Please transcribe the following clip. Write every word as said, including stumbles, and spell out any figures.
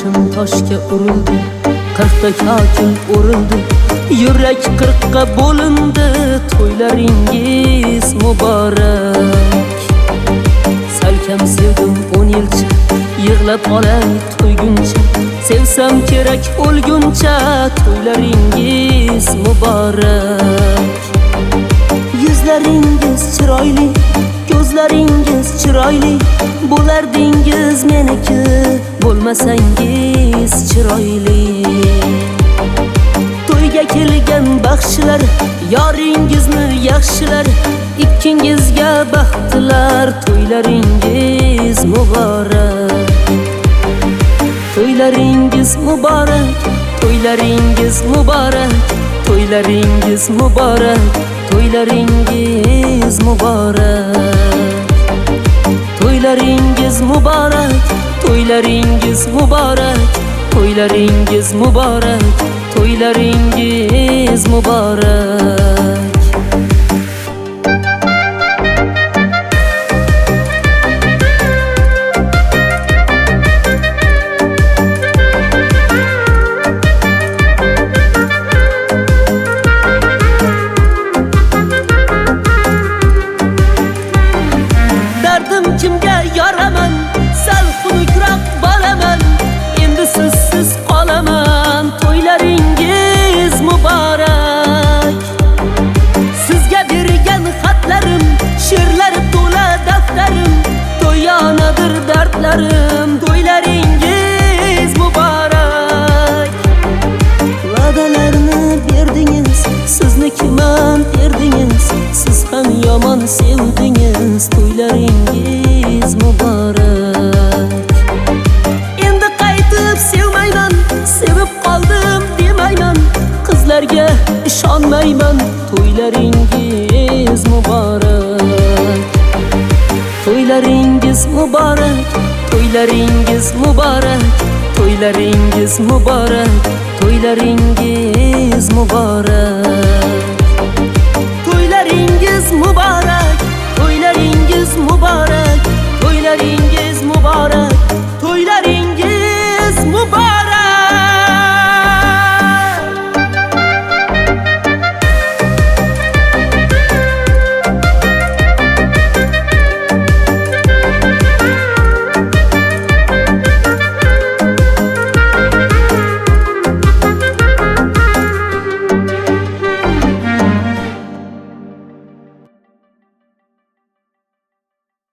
boshim toshga urildi, qirqta kokil urildi, yurak qirqqa bo'lindi. To'ylaringiz muborak. Salkam sevdim o'n yilcha, yig'lab qolay to'yguncha, sevsam kerak o'lguncha. To'ylaringiz muborak. Yuzlaringiz chiroyli, ko'zlaringiz chiroyli, bo'lardingiz meniki, bo'lmasangiz chiroyli. To'yga kelgan baxshilar, yoringizni yaxshilar, ikkingizga baxtlar. To'ylaringiz muborak. To'ylaringiz muborak, to'ylaringiz muborak, to'ylaringiz muborak, to'ylaringiz muborak. To'ylaringiz muborak, to'ylaringiz muborak, to'ylaringiz muborak, to'ylaringiz muborak. Kimga yoraman, sal xunukroq bolaman, endi sizsiz qolaman. To'ylaringiz muborak. Sizga bergan xatlarim, she'rlar to'la daftarim, to'yanadir dardlarim. To'ylaringiz muborak. Va'dalarni berdingiz, siznikiman erdingiz, siz ham yomon sevdingiz. To'ylaringiz muborak. Endi qaytib sevmayman, sevib qoldim demayman, qizlarga ishonmayman. To'ylaringiz muborak. To'ylaringiz muborak, to'ylaringiz muborak, to'ylaringiz muborak, to'ylaringiz muborak. To'ylaringiz muborak, to'ylaringiz muborak, to'ylaringiz